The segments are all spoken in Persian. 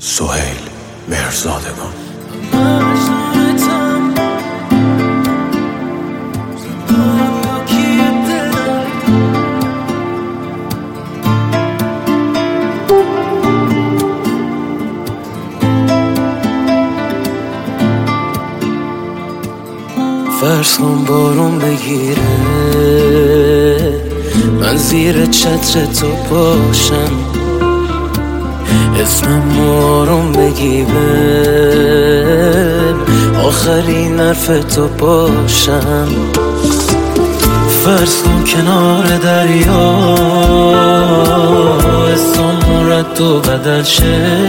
سهیل مهرزادگان. فرض کن بارون بگیره، من زیر چتر تو باشم، اسمم آروم بگی بهم، آخرین حرف تو باشم. فرض کن کنار دریا اسمم رد و بدل شه،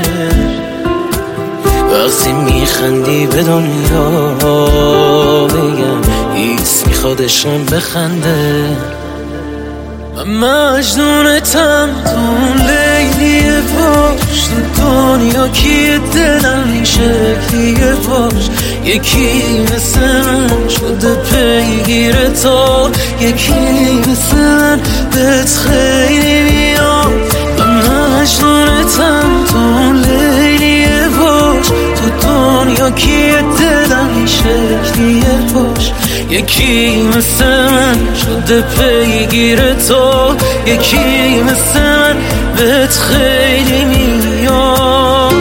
وقتی میخندی به دنیا بگم ایست میخوادشم بخنده. من مجنونتم تو اون لیلی باش، تو دنیا کی دلم این شکلیه باش، یکی مثل من شده پیگیر تو، یکی مثل من بهت خیلی میاد. من مجنونتم تو اون لیلی باش، تو دنیا کی دلم این شکلیه باش، یکی مثل من شده پیگیر تو، یکی مثل من بهت خیلی میاد.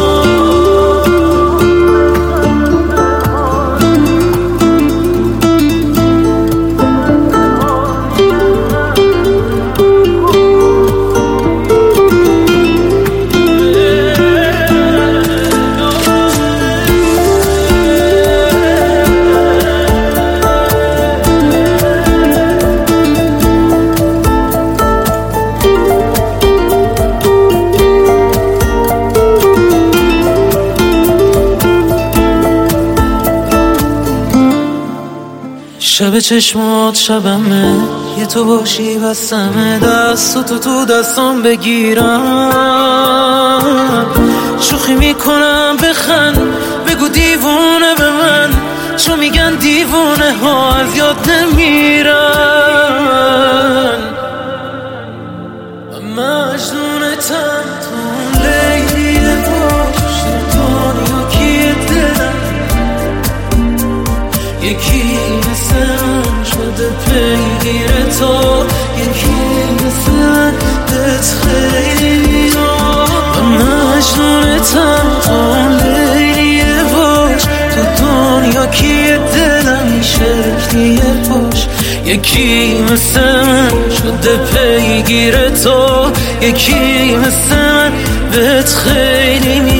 شب چشمات شبمه، یه تو باشی بستمه، دست تو دستام بگیرم، شوخی میکنم بخند، بگو دیوونه به من، چون میگن دیوونه ها از یاد نمیرن. من مجنونتم تو لیلی باش، تو دنیا کی دلم، یکی مثل من شده پیگیر تو، یکی مثل من بهت خیلی میاد. من مجنونتم تو لیلی باش، تو دنیا کی دلم این شکلیه باش، یکی مثل من شده پیگیر تو، یکی مثل من بهت خیلی میاد.